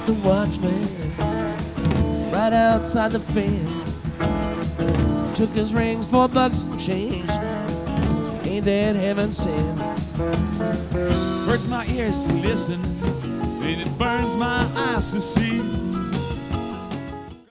the watchman right outside the fence. Took his rings for bucks and change. Ain't that heaven sent? Hurts my ears to listen, and it burns my eyes to see.